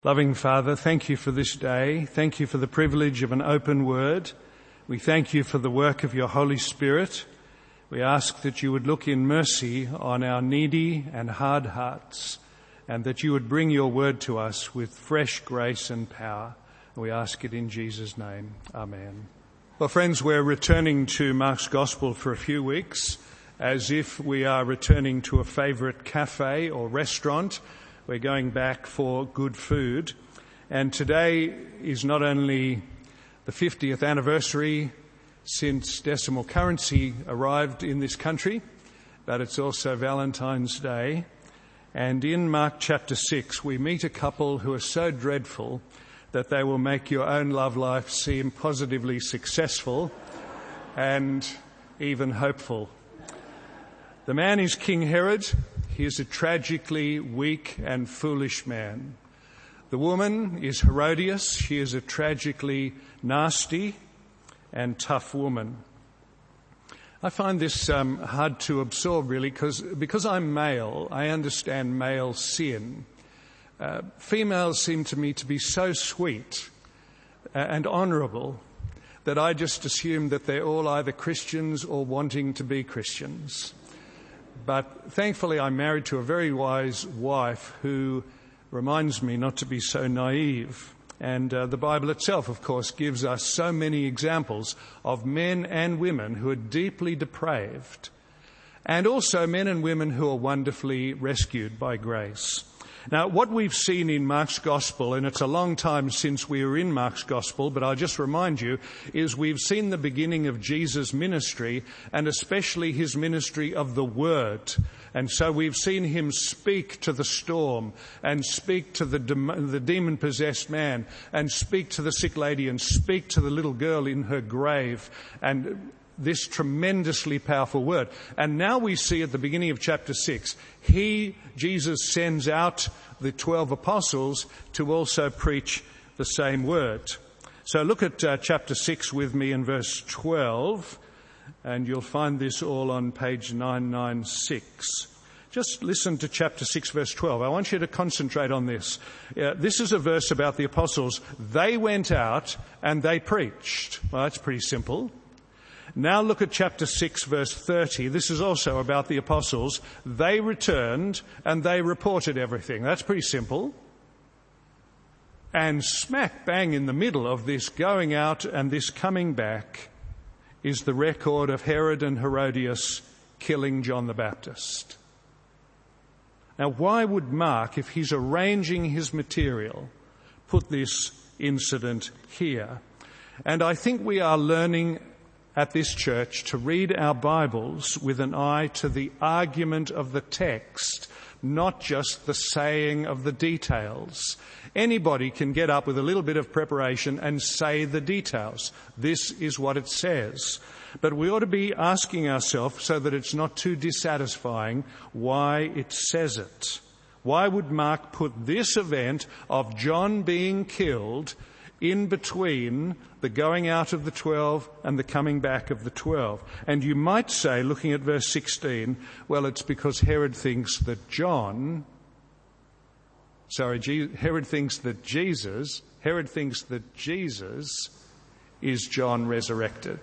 Loving Father, thank you for this day. Thank you for the privilege of an open word. We thank you for the work of your Holy Spirit. We ask that you would look in mercy on our needy and hard hearts, and that you would bring your word to us with fresh grace and power. We ask it in Jesus' name. Amen. Well, friends, we're returning to Mark's Gospel for a few weeks, as if we are returning to a favourite cafe or restaurant. We're going back for good food. And today is not only the 50th anniversary since decimal currency arrived in this country, but it's also Valentine's Day. And in Mark chapter 6, we meet a couple who are so dreadful that they will make your own love life seem positively successful and even hopeful. The man is King Herod. He is a tragically weak and foolish man. The woman is Herodias. She is a tragically nasty and tough woman. I find this hard to absorb, really, because I'm male. I understand male sin. Females seem to me to be so sweet and honourable that I just assume that they're all either Christians or wanting to be Christians. But thankfully I'm married to a very wise wife who reminds me not to be so naive. And the Bible itself, of course, gives us so many examples of men and women who are deeply depraved, and also men and women who are wonderfully rescued by grace. Now, what we've seen in Mark's Gospel, and it's a long time since we were in Mark's Gospel, but I'll just remind you, is we've seen the beginning of Jesus' ministry, and especially his ministry of the Word. And so we've seen him speak to the storm, and speak to the demon-possessed man, and speak to the sick lady, and speak to the little girl in her grave, and this tremendously powerful word. And now we see at the beginning of chapter 6, Jesus sends out the 12 apostles to also preach the same word. So look at chapter 6 with me in verse 12, and you'll find this all on page 996. Just listen to chapter 6, verse 12. I want you to concentrate on this. This is a verse about the apostles. They went out and they preached. Well, that's pretty simple. Now look at chapter 6, verse 30. This is also about the apostles. They returned and they reported everything. That's pretty simple. And smack bang in the middle of this going out and this coming back is the record of Herod and Herodias killing John the Baptist. Now, why would Mark, if he's arranging his material, put this incident here? And I think we are learning at this church to read our Bibles with an eye to the argument of the text, not just the saying of the details. Anybody can get up with a little bit of preparation and say the details. This is what it says. But we ought to be asking ourselves, so that it's not too dissatisfying, why it says it. Why would Mark put this event of John being killed in between the going out of the 12 and the coming back of the 12? And you might say, looking at verse 16, well, it's because Herod thinks that Jesus is John resurrected.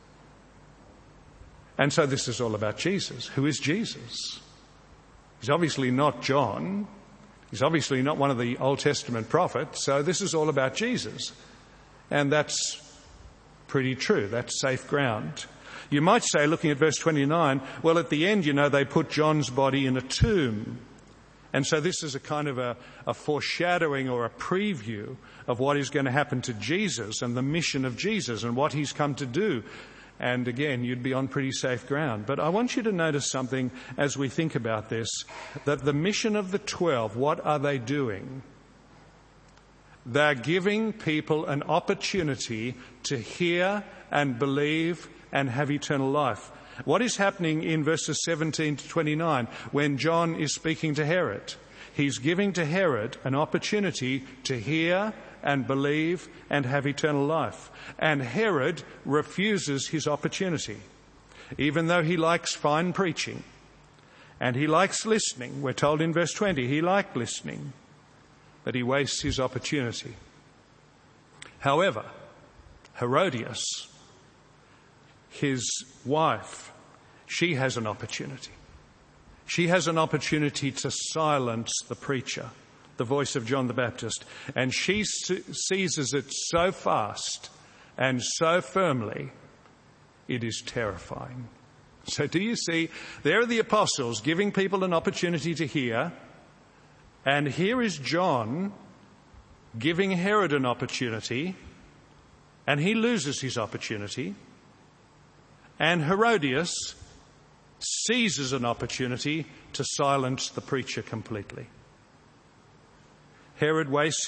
And so this is all about Jesus. Who is Jesus? He's obviously not John. He's obviously not one of the Old Testament prophets, so this is all about Jesus. And that's pretty true. That's safe ground. You might say, looking at verse 29, well, at the end, they put John's body in a tomb. And so this is a kind of a foreshadowing or a preview of what is going to happen to Jesus and the mission of Jesus and what he's come to do. And again, you'd be on pretty safe ground. But I want you to notice something as we think about this, that the mission of the 12, what are they doing? They're giving people an opportunity to hear and believe and have eternal life. What is happening in verses 17 to 29 when John is speaking to Herod? He's giving to Herod an opportunity to hear and believe and have eternal life. And Herod refuses his opportunity, even though he likes fine preaching and he likes listening. We're told in verse 20 he liked listening. that he wastes his opportunity. However, Herodias, his wife, she has an opportunity. She has an opportunity to silence the preacher, the voice of John the Baptist, and she seizes it so fast and so firmly, it is terrifying. So do you see, there are the apostles giving people an opportunity to hear, and here is John giving Herod an opportunity, and he loses his opportunity, and Herodias seizes an opportunity to silence the preacher completely. Herod wastes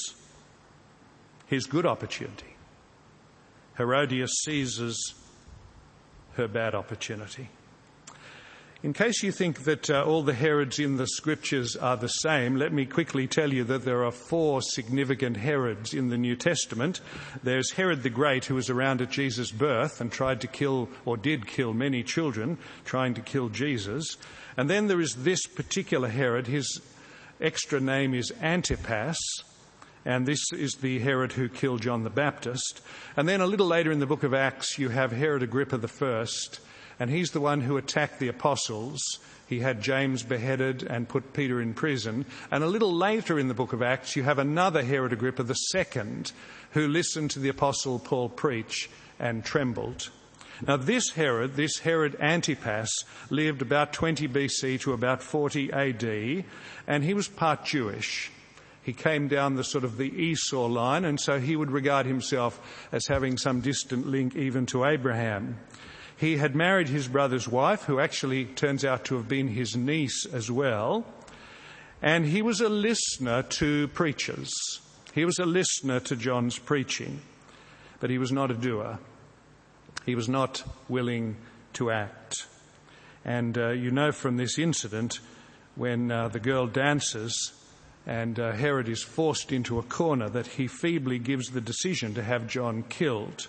his good opportunity. Herodias seizes her bad opportunity. In case you think that all the Herods in the scriptures are the same, let me quickly tell you that there are 4 significant Herods in the New Testament. There's Herod the Great, who was around at Jesus' birth and tried to kill, or did kill, many children, trying to kill Jesus. And then there is this particular Herod. His extra name is Antipas, and this is the Herod who killed John the Baptist. And then a little later in the book of Acts, you have Herod Agrippa I, and he's the one who attacked the apostles. He had James beheaded and put Peter in prison. And a little later in the book of Acts, you have another Herod Agrippa II, who listened to the apostle Paul preach and trembled. Now this Herod Antipas, lived about 20 BC to about 40 AD, and he was part Jewish. He came down the sort of the Esau line, and so he would regard himself as having some distant link even to Abraham. He had married his brother's wife, who actually turns out to have been his niece as well, and he was a listener to preachers. He was a listener to John's preaching, but he was not a doer. He was not willing to act. And you know from this incident, when the girl dances and Herod is forced into a corner, that he feebly gives the decision to have John killed.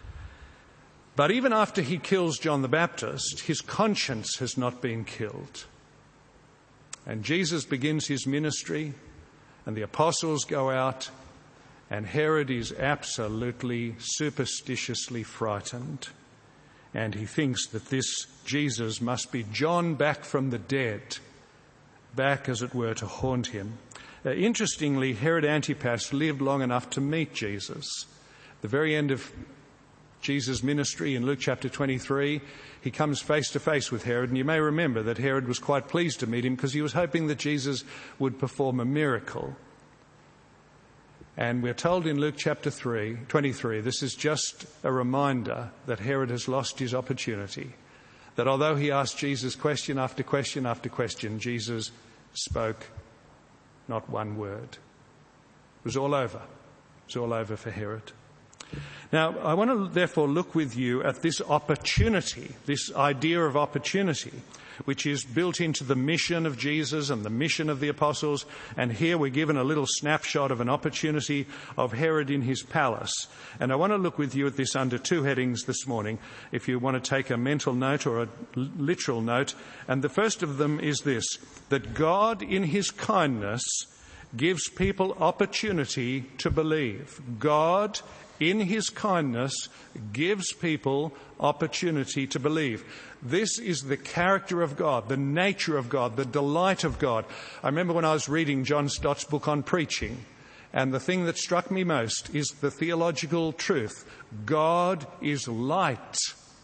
But even after he kills John the Baptist, his conscience has not been killed. And Jesus begins his ministry, and the apostles go out, and Herod is absolutely superstitiously frightened. And he thinks that this Jesus must be John back from the dead, back, as it were, to haunt him. Interestingly, Herod Antipas lived long enough to meet Jesus. The very end of Jesus' ministry in Luke chapter 23, he comes face to face with Herod, and you may remember that Herod was quite pleased to meet him because he was hoping that Jesus would perform a miracle. And we're told in Luke chapter 23, this is just a reminder that Herod has lost his opportunity, that although he asked Jesus question after question after question, Jesus spoke not one word. It was all over. It was all over for Herod. Now, I want to therefore look with you at this opportunity, this idea of opportunity, which is built into the mission of Jesus and the mission of the apostles. And here we're given a little snapshot of an opportunity of Herod in his palace. And I want to look with you at this under 2 headings this morning, if you want to take a mental note or a literal note. And the first of them is this, that God in his kindness gives people opportunity to believe. God in his kindness gives people opportunity to believe. This is the character of God, the nature of God, the delight of God. I remember when I was reading John Stott's book on preaching, and the thing that struck me most is the theological truth. God is light.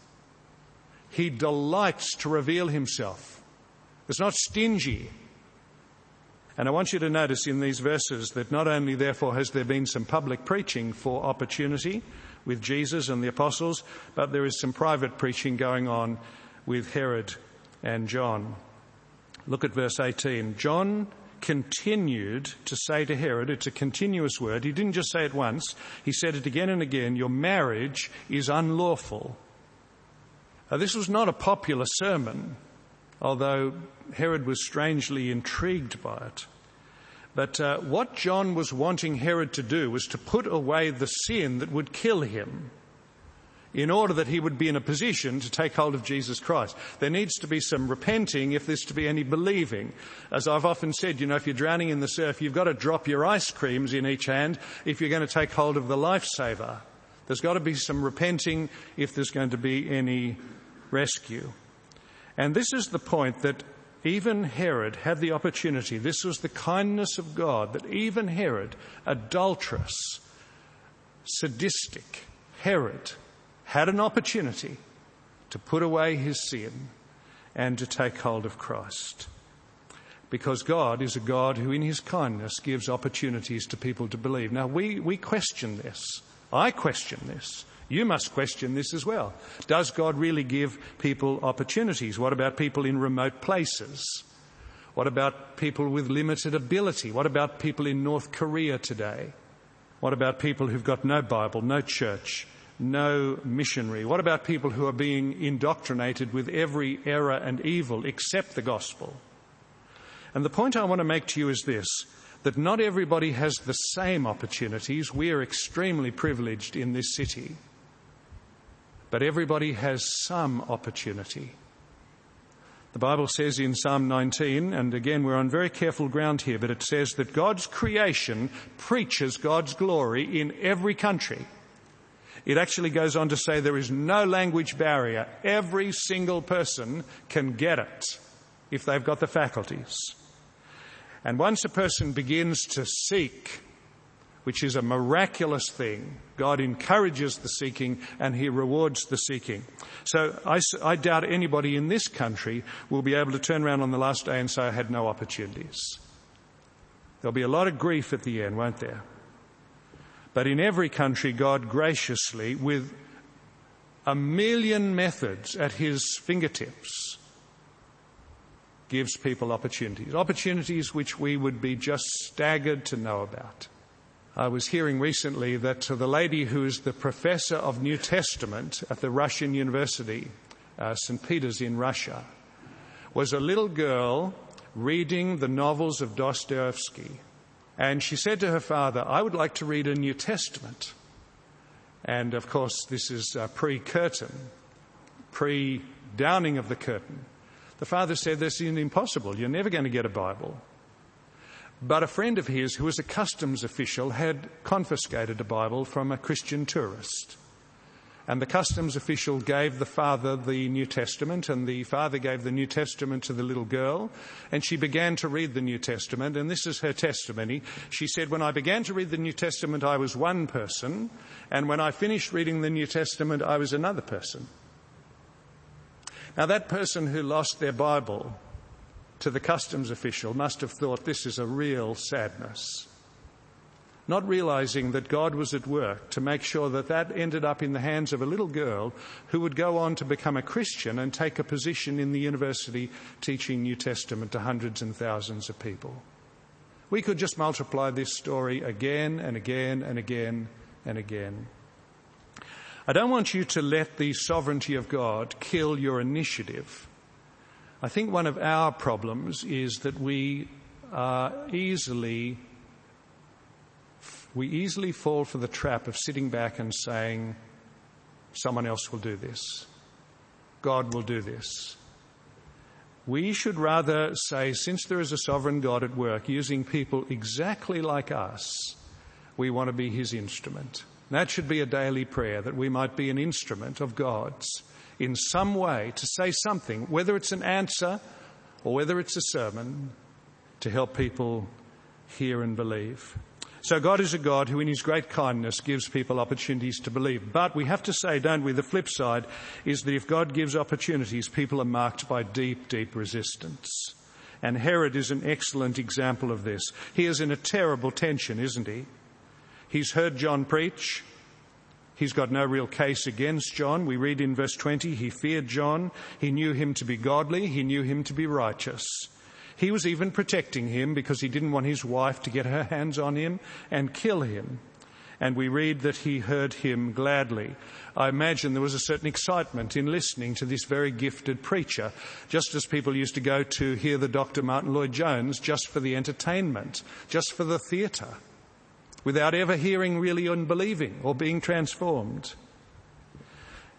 He delights to reveal himself. It's not stingy. And I want you to notice in these verses that not only, therefore, has there been some public preaching for opportunity with Jesus and the apostles, but there is some private preaching going on with Herod and John. Look at verse 18. John continued to say to Herod, it's a continuous word, he didn't just say it once, he said it again and again, your marriage is unlawful. Now, this was not a popular sermon, although Herod was strangely intrigued by it. But what John was wanting Herod to do was to put away the sin that would kill him. in order that he would be in a position to take hold of Jesus Christ. There needs to be some repenting if there's to be any believing. As I've often said, if you're drowning in the surf, you've got to drop your ice creams in each hand if you're going to take hold of the lifesaver. There's got to be some repenting if there's going to be any rescue. And this is the point that even Herod had the opportunity. This was the kindness of God, that even Herod, adulterous, sadistic Herod, had an opportunity to put away his sin and to take hold of Christ. Because God is a God who in his kindness gives opportunities to people to believe. Now we question this. I question this. You must question this as well. Does God really give people opportunities? What about people in remote places? What about people with limited ability? What about people in North Korea today? What about people who've got no Bible, no church, no missionary? What about people who are being indoctrinated with every error and evil except the gospel? And the point I want to make to you is this, that not everybody has the same opportunities. We are extremely privileged in this city. But everybody has some opportunity. The Bible says in Psalm 19, and again we're on very careful ground here, but it says that God's creation preaches God's glory in every country. It actually goes on to say there is no language barrier. Every single person can get it if they've got the faculties. And once a person begins to seek, which is a miraculous thing, God encourages the seeking and he rewards the seeking. So I doubt anybody in this country will be able to turn around on the last day and say, I had no opportunities. There'll be a lot of grief at the end, won't there? But in every country, God graciously, with a million methods at his fingertips, gives people opportunities. Opportunities which we would be just staggered to know about. I was hearing recently that the lady who is the professor of New Testament at the Russian University, St. Peter's in Russia, was a little girl reading the novels of Dostoevsky. And she said to her father, I would like to read a New Testament. And of course, this is pre-curtain, pre-downing of the curtain. The father said, this is impossible. You're never going to get a Bible. But a friend of his, who was a customs official, had confiscated a Bible from a Christian tourist. And the customs official gave the father the New Testament, and the father gave the New Testament to the little girl, and she began to read the New Testament, and this is her testimony. She said, when I began to read the New Testament, I was one person, and when I finished reading the New Testament, I was another person. Now, that person who lost their Bible to the customs official must have thought this is a real sadness, not realizing that God was at work to make sure that that ended up in the hands of a little girl who would go on to become a Christian and take a position in the university teaching New Testament to hundreds and thousands of people. We could just multiply this story again and again and again and again. I don't want you to let the sovereignty of God kill your initiative. I think one of our problems is that we easily fall for the trap of sitting back and saying, someone else will do this. God will do this. We should rather say, since there is a sovereign God at work using people exactly like us, we want to be his instrument. That should be a daily prayer, that we might be an instrument of God's in some way to say something, whether it's an answer or whether it's a sermon, to help people hear and believe. So God is a God who in his great kindness gives people opportunities to believe. But we have to say, don't we, the flip side is that if God gives opportunities, people are marked by deep, deep resistance. And Herod is an excellent example of this. He is in a terrible tension, isn't he? He's heard John preach. He's got no real case against John. We read in verse 20, he feared John. He knew him to be godly. He knew him to be righteous. He was even protecting him because he didn't want his wife to get her hands on him and kill him. And we read that he heard him gladly. I imagine there was a certain excitement in listening to this very gifted preacher, just as people used to go to hear the Dr. Martin Lloyd-Jones just for the entertainment, just for the theatre, without ever hearing really and believing or being transformed.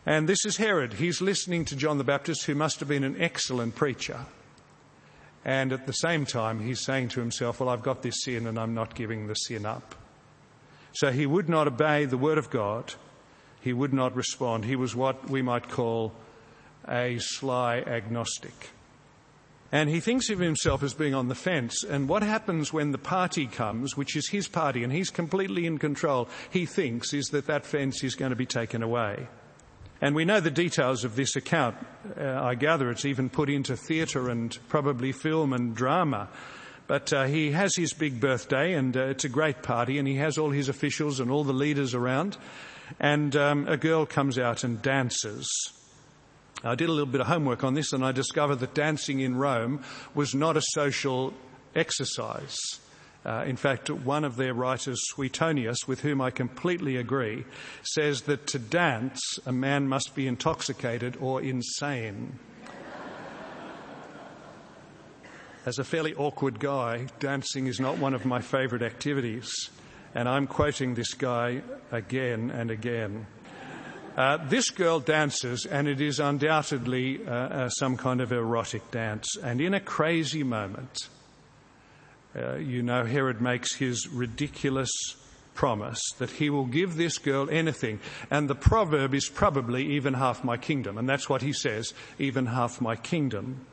And this is Herod. He's listening to John the Baptist, who must have been an excellent preacher. And at the same time, he's saying to himself, well, I've got this sin and I'm not giving the sin up. So he would not obey the word of God. He would not respond. He was what we might call a sly agnostic. And he thinks of himself as being on the fence. And what happens when the party comes, which is his party, and he's completely in control, he thinks is that fence is going to be taken away. And we know the details of this account. I gather it's even put into theatre and probably film and drama. But he has his big birthday, and it's a great party, and he has all his officials and all the leaders around. And a girl comes out and dances. I did a little bit of homework on this, and I discovered that dancing in Rome was not a social exercise. In fact, one of their writers, Suetonius, with whom I completely agree, says that to dance, a man must be intoxicated or insane. As a fairly awkward guy, dancing is not one of my favourite activities, and I'm quoting this guy again and again. This girl dances, and it is undoubtedly some kind of erotic dance, and in a crazy moment, Herod makes his ridiculous promise that he will give this girl anything. And the proverb is probably even half my kingdom. And that's what he says, even half my kingdom.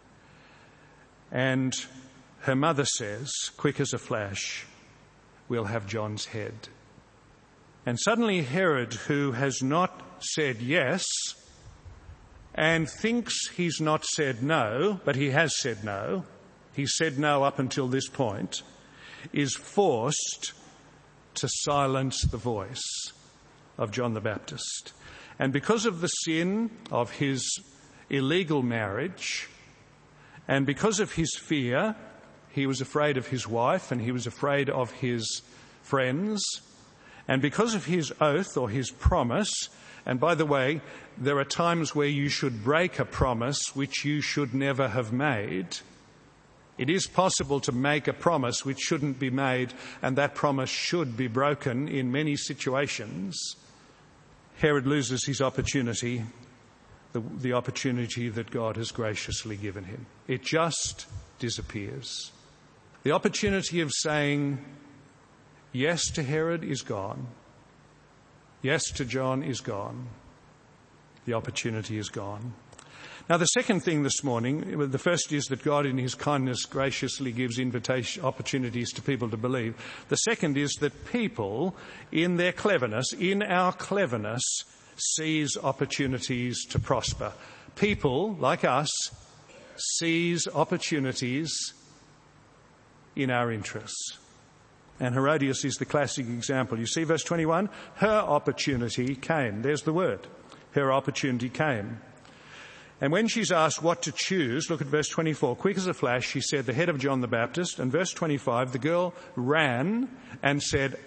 And her mother says, quick as a flash, we'll have John's head. And suddenly Herod, who has not said yes and thinks he's not said no, but he has said no, he said no up until this point, is forced to silence the voice of John the Baptist. And because of the sin of his illegal marriage, and because of his fear, he was afraid of his wife and he was afraid of his friends, and because of his oath or his promise, and by the way, there are times where you should break a promise which you should never have made. It is possible to make a promise which shouldn't be made, and that promise should be broken in many situations. Herod loses his opportunity, the opportunity that God has graciously given him. It just disappears. The opportunity of saying yes to Herod is gone. Yes to John is gone. The opportunity is gone. Now, the second thing this morning, the first is that God in his kindness graciously gives opportunities to people to believe. The second is that people, in their cleverness, in our cleverness, seize opportunities to prosper. People, like us, seize opportunities in our interests. And Herodias is the classic example. You see verse 21? Her opportunity came. There's the word. Her opportunity came. And when she's asked what to choose, look at verse 24. Quick as a flash, she said, the head of John the Baptist. And verse 25, the girl ran and said,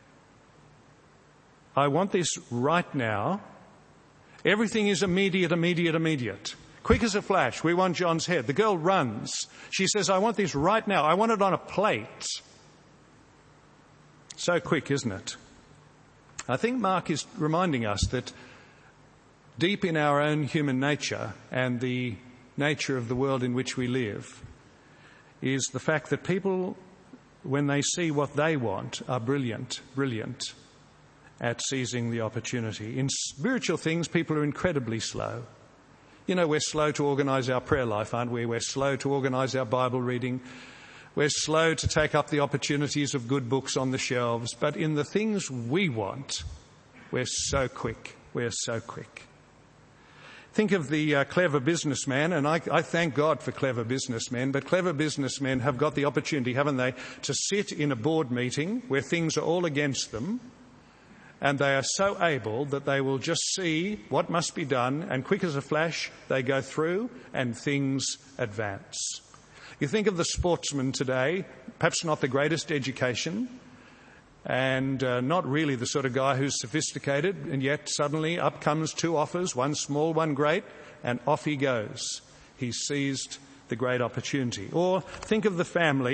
I want this right now. Everything is immediate. Quick as a flash, we want John's head. The girl runs. She says, I want this right now. I want it on a plate. So quick, isn't it? I think Mark is reminding us that deep in our own human nature and the nature of the world in which we live is the fact that people, when they see what they want, are brilliant at seizing the opportunity. In spiritual things, people are incredibly slow. You know, we're slow to organise our prayer life, aren't we? We're slow to organise our Bible reading. We're slow to take up the opportunities of good books on the shelves. But in the things we want, we're so quick. Think of the clever businessman, and I thank God for clever businessmen, but clever businessmen have got the opportunity, haven't they, to sit in a board meeting where things are all against them, and they are so able that they will just see what must be done, and quick as a flash, they go through and things advance. You think of the sportsman today, perhaps not the greatest education, and not really the sort of guy who's sophisticated, and yet suddenly up comes two offers, one small, one great, and off he goes. He seized the great opportunity. Or think of the family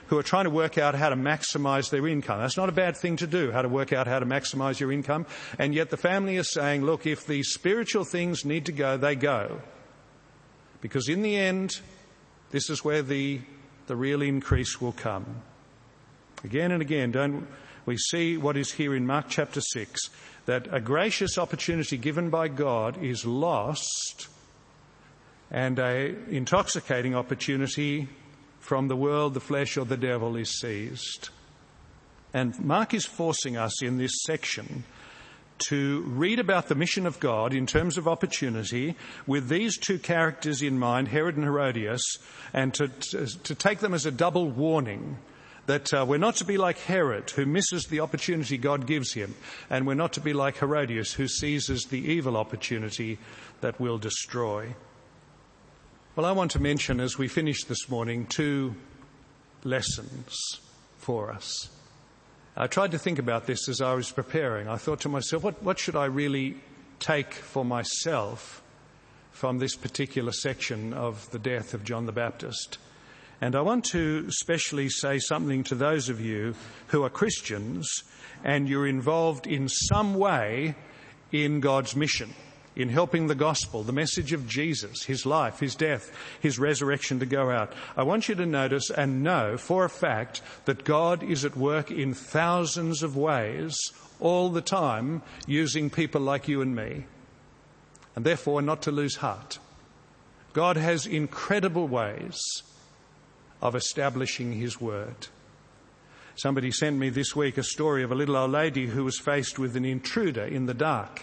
who are trying to work out how to maximize their income. That's not a bad thing to do, how to work out how to maximize your income. And yet the family is saying, look, if the spiritual things need to go, they go. Because in the end, this is where the real increase will come. Again and again, don't we see what is here in Mark chapter 6, that a gracious opportunity given by God is lost, and an intoxicating opportunity from the world, the flesh, or the devil is seized. And Mark is forcing us in this section to read about the mission of God in terms of opportunity with these two characters in mind, Herod and Herodias, and to take them as a double warning that we're not to be like Herod, who misses the opportunity God gives him, and we're not to be like Herodias, who seizes the evil opportunity that will destroy. Well, I want to mention, as we finish this morning, two lessons for us. I tried to think about this as I was preparing. I thought to myself, what should I really take for myself from this particular section of the death of John the Baptist? And I want to especially say something to those of you who are Christians and you're involved in some way in God's mission, in helping the gospel, the message of Jesus, his life, his death, his resurrection to go out. I want you to notice and know for a fact that God is at work in thousands of ways all the time, using people like you and me. And therefore not to lose heart. God has incredible ways of establishing his word. Somebody sent me this week a story of a little old lady who was faced with an intruder in the dark.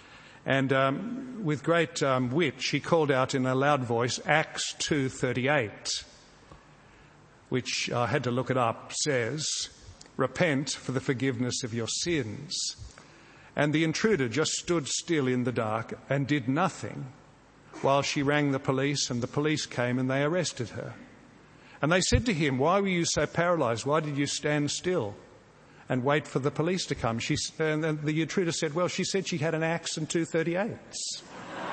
And with great wit, she called out in a loud voice, Acts 2:38, which I had to look it up, says, repent for the forgiveness of your sins. And the intruder just stood still in the dark and did nothing while she rang the police, and the police came and they arrested her. And they said to him, why were you so paralyzed? Why did you stand still and wait for the police to come? And the intruder said, well, she said she had an axe and 238s.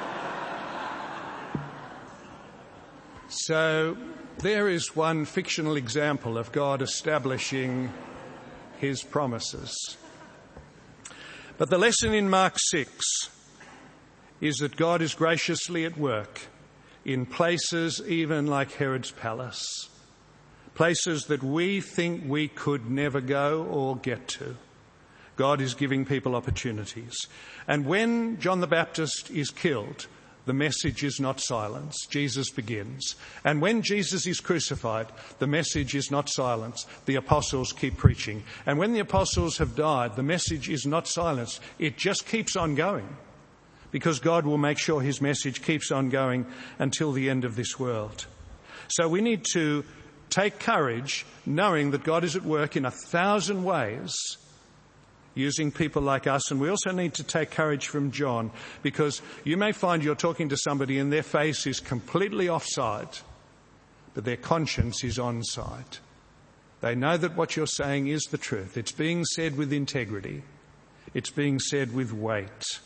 So there is one fictional example of God establishing his promises. But the lesson in Mark 6 is that God is graciously at work in places even like Herod's palace. Places that we think we could never go or get to. God is giving people opportunities. And when John the Baptist is killed, the message is not silence. Jesus begins. And when Jesus is crucified, the message is not silence. The apostles keep preaching. And when the apostles have died, the message is not silence. It just keeps on going. Because God will make sure his message keeps on going until the end of this world. So we need to take courage knowing that God is at work in 1,000 ways using people like us. And we also need to take courage from John, because you may find you're talking to somebody and their face is completely offside, but their conscience is onside. They know that what you're saying is the truth. It's being said with integrity. It's being said with weight.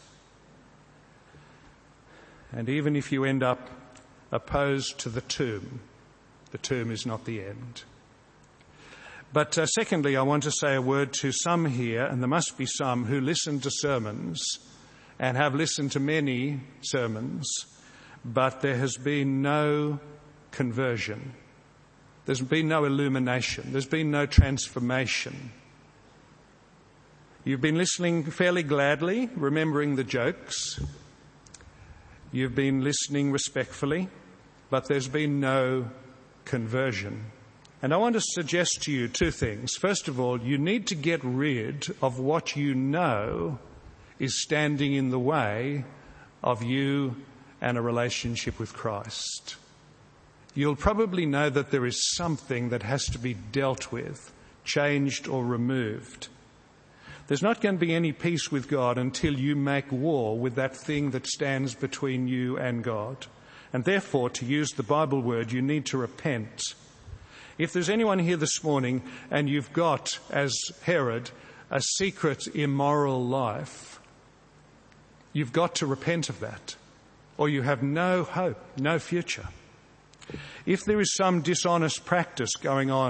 And even if you end up opposed to the tomb is not the end. But secondly, I want to say a word to some here, and there must be some who listen to sermons and have listened to many sermons, but there has been no conversion. There's been no illumination. There's been no transformation. You've been listening fairly gladly, remembering the jokes. You've been listening respectfully, but there's been no conversion. And I want to suggest to you two things. First of all, you need to get rid of what you know is standing in the way of you and a relationship with Christ. You'll probably know that there is something that has to be dealt with, changed or removed. There's not going to be any peace with God until you make war with that thing that stands between you and God. And therefore, to use the Bible word, you need to repent. If there's anyone here this morning and you've got, as Herod, a secret immoral life, you've got to repent of that, or you have no hope, no future. If there is some dishonest practice going on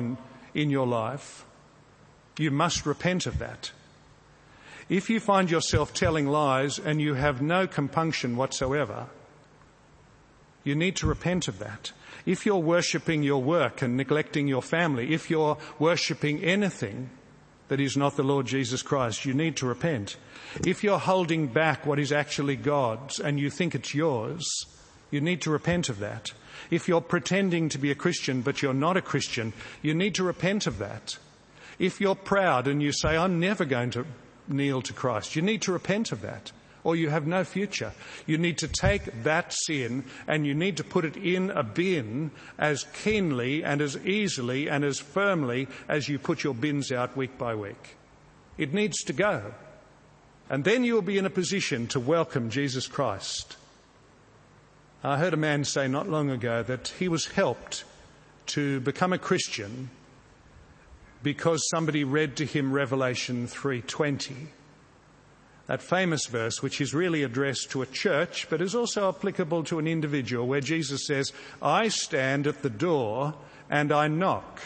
in your life, you must repent of that. If you find yourself telling lies and you have no compunction whatsoever, you need to repent of that. If you're worshipping your work and neglecting your family, if you're worshipping anything that is not the Lord Jesus Christ, you need to repent. If you're holding back what is actually God's and you think it's yours, you need to repent of that. If you're pretending to be a Christian but you're not a Christian, you need to repent of that. If you're proud and you say, I'm never going to kneel to Christ, you need to repent of that, or you have no future. You need to take that sin and you need to put it in a bin as keenly and as easily and as firmly as you put your bins out week by week. It needs to go. And then you'll be in a position to welcome Jesus Christ. I heard a man say not long ago that he was helped to become a Christian because somebody read to him Revelation 3:20. That famous verse, which is really addressed to a church, but is also applicable to an individual, where Jesus says, I stand at the door and I knock.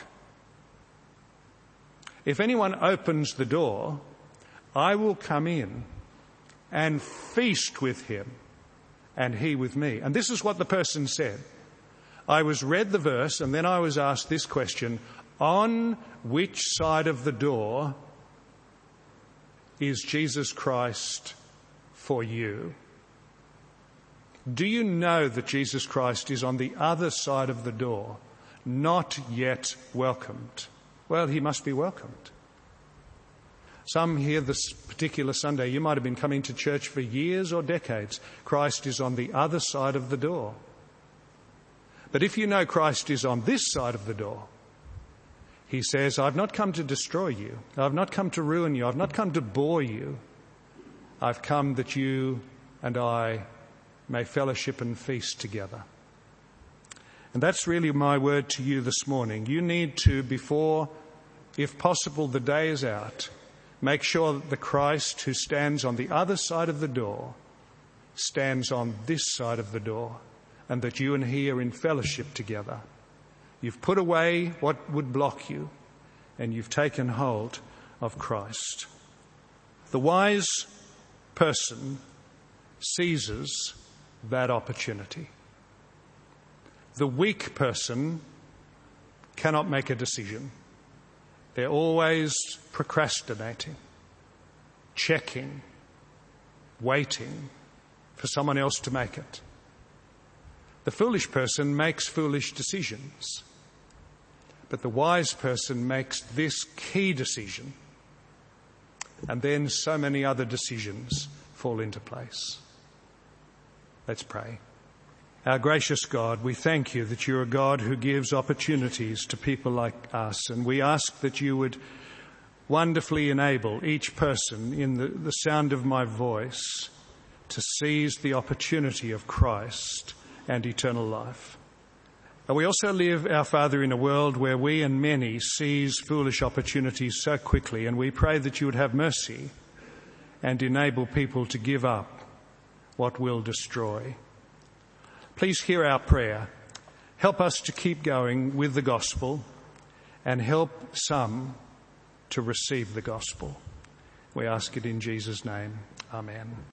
If anyone opens the door, I will come in and feast with him and he with me. And this is what the person said. I was read the verse and then I was asked this question, on which side of the door is Jesus Christ for you? Do you know that Jesus Christ is on the other side of the door, not yet welcomed? Well, he must be welcomed. Some here this particular Sunday, you might have been coming to church for years or decades. Christ is on the other side of the door. But if you know Christ is on this side of the door, he says, I've not come to destroy you. I've not come to ruin you. I've not come to bore you. I've come that you and I may fellowship and feast together. And that's really my word to you this morning. You need to, before, if possible, the day is out, make sure that the Christ who stands on the other side of the door stands on this side of the door, and that you and he are in fellowship together. You've put away what would block you, and you've taken hold of Christ. The wise person seizes that opportunity. The weak person cannot make a decision. They're always procrastinating, checking, waiting for someone else to make it. The foolish person makes foolish decisions, but the wise person makes this key decision, and then so many other decisions fall into place. Let's pray. Our gracious God, we thank you that you're a God who gives opportunities to people like us, and we ask that you would wonderfully enable each person in the sound of my voice to seize the opportunity of Christ and eternal life. But we also live, our Father, in a world where we and many seize foolish opportunities so quickly, and we pray that you would have mercy and enable people to give up what will destroy. Please hear our prayer. Help us to keep going with the gospel and help some to receive the gospel. We ask it in Jesus' name. Amen.